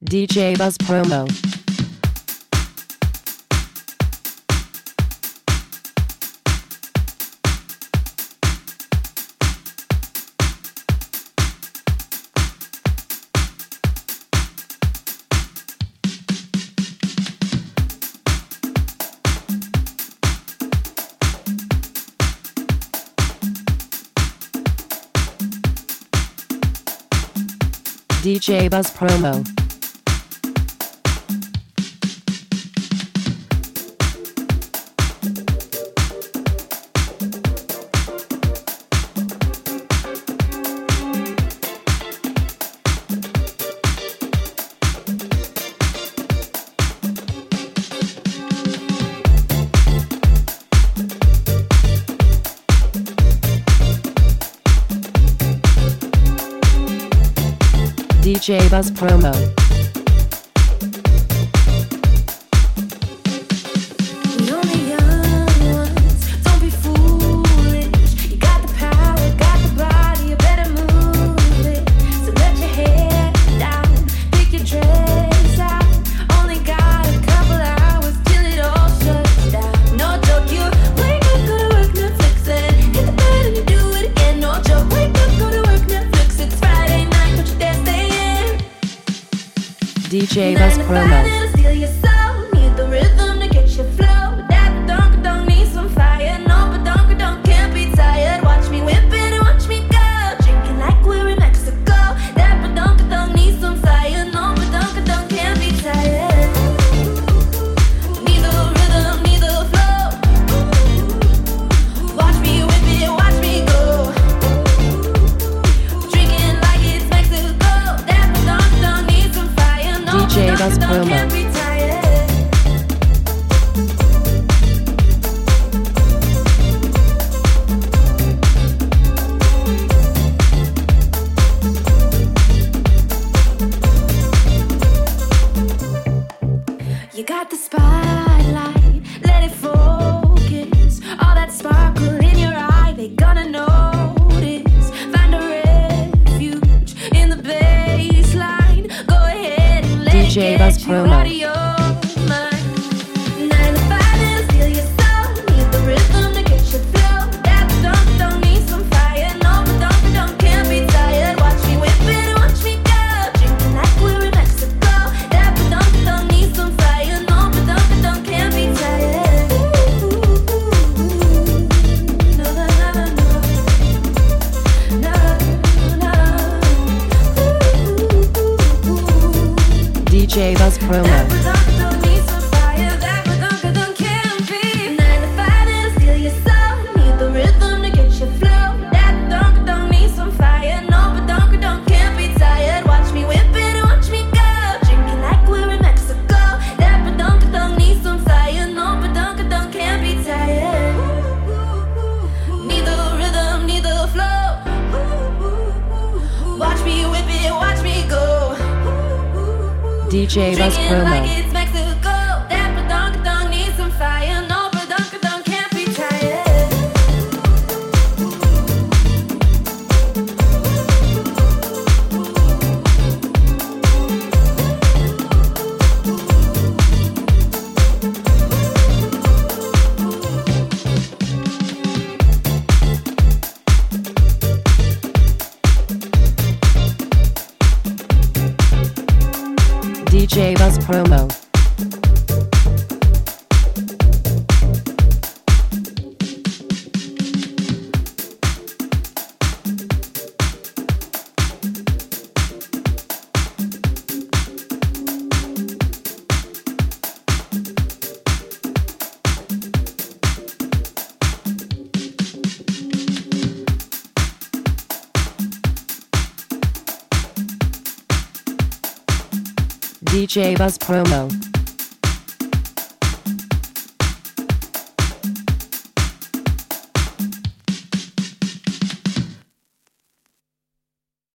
DJ Buzz Promo. DJ Buzz Promo. DJ Buzz Promo. DJ Buzz Promo. DJ Buzz Promo. You got the spotlight, let it focus. All that sparkle in your eye, they gonna notice. Find a refuge in the baseline. Go ahead and let DJ Buzz Promo. DJ Buzz Promo. DJ Buzz Promo. DJ Buzz Promo. DJ Buzz Promo.